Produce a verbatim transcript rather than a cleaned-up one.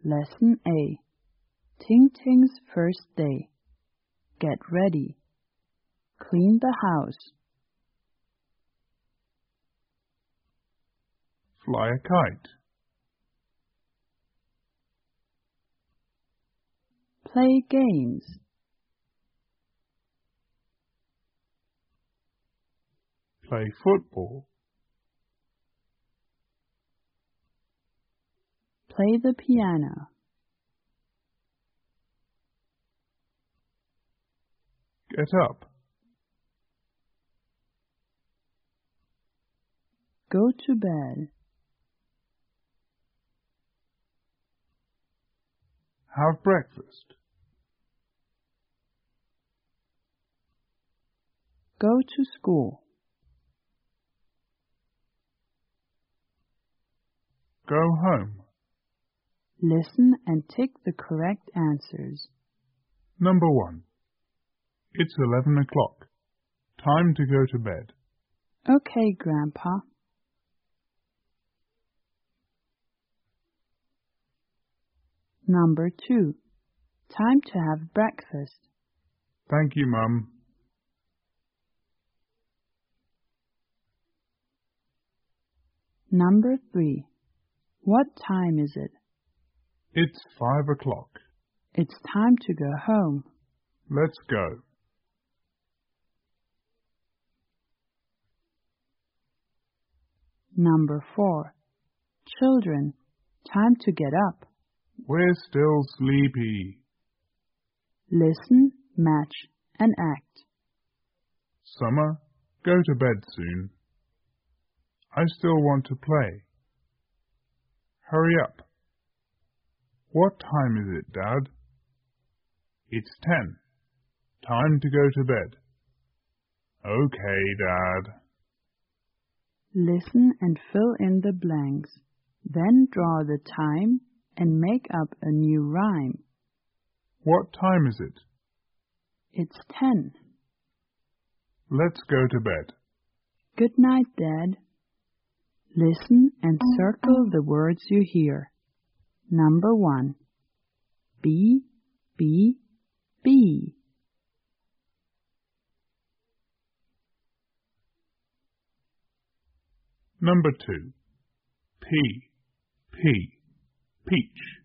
Lesson A. Ting Ting's first day. Get ready. Clean the house. Fly a kite. Play games. Play football. Play the piano. Get up. Go to bed. Have breakfast. Go to school. Go home. Listen and tick the correct answers. Number one. It's eleven o'clock. Time to go to bed. Okay, Grandpa. Number two. Time to have breakfast. Thank you, Mum. Number three. What time is it? It's five o'clock. It's time to go home. Let's go. Number four. Children, time to get up. We're still sleepy. Listen, match, and act. Summer, go to bed soon. I still want to play. Hurry up. What time is it, Dad? It's ten. Time to go to bed. Okay, Dad. Listen and fill in the blanks. Then draw the time and make up a new rhyme. What time is it? It's ten. Let's go to bed. Good night, Dad. Listen and circle the words you hear. Number one. B, B, B. Number two. P, P, peach.